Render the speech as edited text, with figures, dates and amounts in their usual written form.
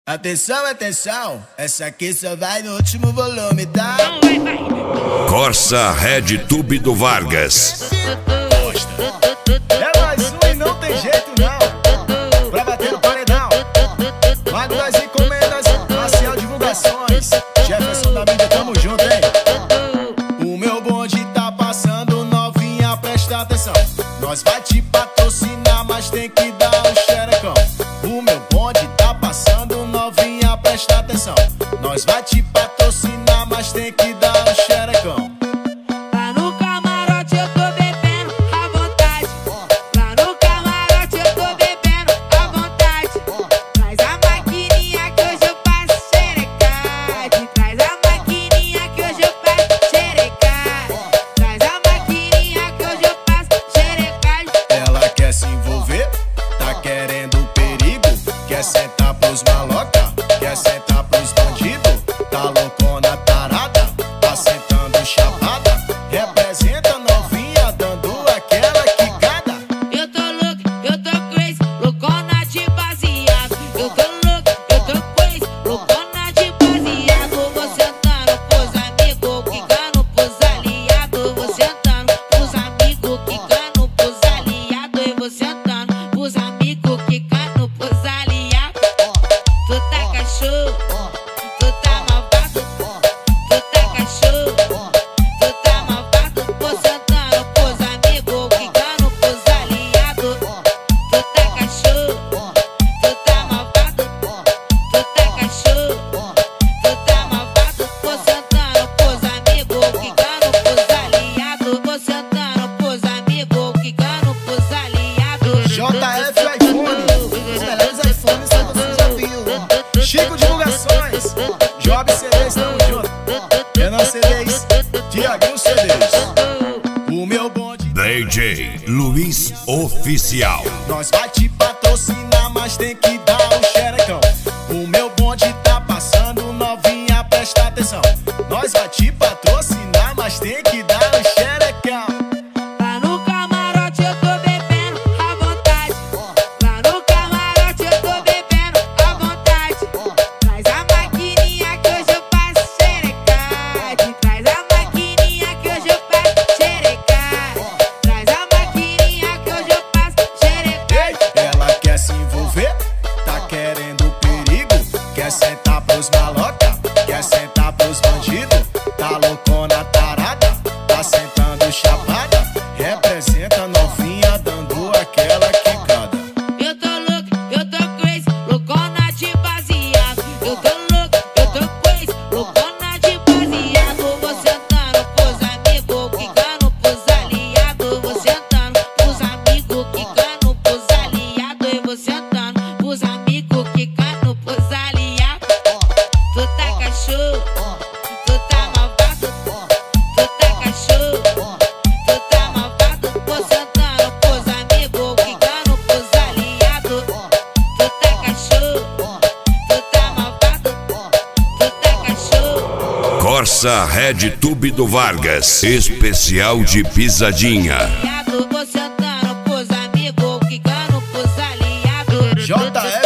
Atenção, atenção, essa aqui só vai no último volume, tá? Corsa Red Tube do Vargas. É mais um e não tem jeito não. Pra bater no paredão, Mago das Encomendas, Marcial Divulgações, Jefferson da mídia, tamo junto, hein? O meu bonde tá passando, novinha, presta atenção. Nós vai te patrocinar, mas tem que dar um xerecão. O meu bonde tá passando, novinha, presta atenção. Nós vai te patrocinar, mas tem que dar um xerecão. Lá no camarote eu tô bebendo à vontade. Lá no camarote eu tô bebendo à vontade. Traz a maquininha que hoje eu passo xerecade. Traz a maquininha que hoje eu passo xerecade. Traz a maquininha que hoje eu passo xerecade. Ela quer se envolver, tá querendo perigo. Quer sentar pros maloca, quer sentar pros bandidos. Tá loucona tarada, tá sentando chapada. Representa novinha, dando aquela quicada. Eu tô louco, eu tô crazy, loucona de baseado. Eu tô louco, eu tô crazy, loucona de baseado. Vou sentando pros amigos, quicando pros aliados. Vou sentando pros amigos, quicando pros aliados. E vou sentando pros amigos, quicando pros aliados. Tu tá cachorro, tu tá malvado. Tu tá cachorro, tu tá malvado. Vou sentando pros amigos, quicando pros aliados. Tu tá cachorro, tu tá malvado. Tu tá cachorro, tu tá malvado. Vou sentando pros amigos, quicando pros aliados. Vou sentando pros amigos, quicando pros aliados. JF iPhone, os melhores iPhones que você já viu. Chico Divulgações, Job CDs, tamo junto. Renan CDs, Tiaguinho CDs. O meu bonde DJ Luiz Oficial. nós vai te patrocinar, mas tem que dar um xerecão. O meu bonde tá passando, novinha, presta atenção. Nós vai te patrocinar, mas tem que dar um xerecão. Lá no camarote eu tô bebendo à vontade. Lá no camarote eu tô bebendo à vontade. Traz a maquininha que hoje eu passo xerecade. Traz a maquininha que hoje eu passo xerecade. Traz a maquininha que hoje eu passo xerecade. Ela quer se envolver, tá querendo perigo. Quer sentar pros maloca, quer sentar pros bandidos. Tá loucona tarada, tá sentando chapada. Representa novinha, dando aquela quicada. Eu tô louco, eu tô crazy, loucona de baseado. Eu tô louco, eu tô crazy, loucona de baseado. Vou sentando pros amigos, quicando pros aliados. Vou sentando pros amigos, quicando pros aliados. E vou sentando pros amigos, quicando pros aliados. Tu tá cachorro, tu tá malvado. Tu tá cachorro, tu tá malvado. Vou sentando pros amigos, quicando pros aliados. Tu tá cachorro, tu tá malvado. Tu tá cachorro. Corsa Red Tube do Vargas. Especial de pisadinha. Vou sentando pros amigos, quicando pros aliados. JF